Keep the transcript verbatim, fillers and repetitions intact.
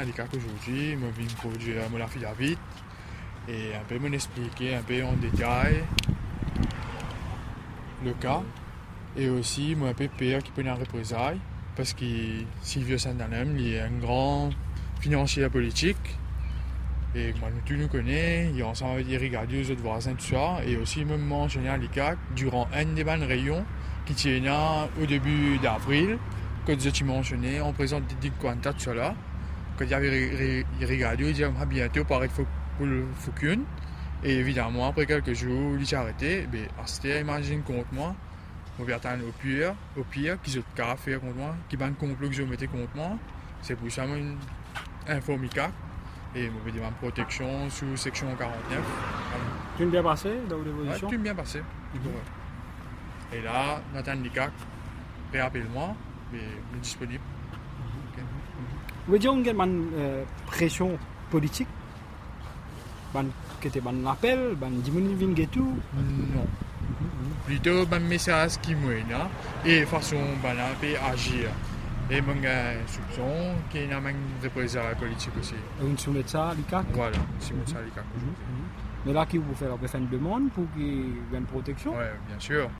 à l'I C A C aujourd'hui. Je viens produire mon affidavit et un peu m'expliquer un peu en détail le cas. Et aussi, moi, un peu père qui peut en représailles parce que Silvio Santanem, il est un grand financier politique. Et moi, nous tous nous connaissons, il est ensemble avec Eric Gadieu, les autres voisins, tout ça. Et aussi, même mentionné à l'I C A C durant un des bonnes rayons qui tient au début d'avril, quand tu mentionné, on présente des quantas, tout ça là. Quand il y avait Eric Gadieu, il dit ah, bientôt pour arrêter pour le Foucune. Et évidemment, après quelques jours, il s'est arrêté. Ben, c'était, imagine contre moi, on va attendre au pire, au pire, qu'ils ont qu'à faire contre moi, qu'ils ont un complot que je mettais contre moi. C'est pour ça que je informe l'I C A C. Et je vais dire ma protection sous section quarante-neuf. Tu es bien passé dans vos dépositions? Oui, tu es bien passé. Mm-hmm. Et là, j'attends l'I C A C, rappelle-moi, mais je suis disponible. Mm-hmm. Okay. Mm-hmm. Vous voulez dire une euh, pression politique? Qui était un appel, un diminution et tout? Non. Mm-hmm. Plutôt un message qui m'aide et façon de agir. Et mon soupçon qui est une représailles politique aussi. Et vous soumettez ça à l'I C A C? Voilà, on soumet ça à l'I C A C. Mais là, qui vous fait faire une demande pour qu'il y ait une protection? Oui, bien sûr.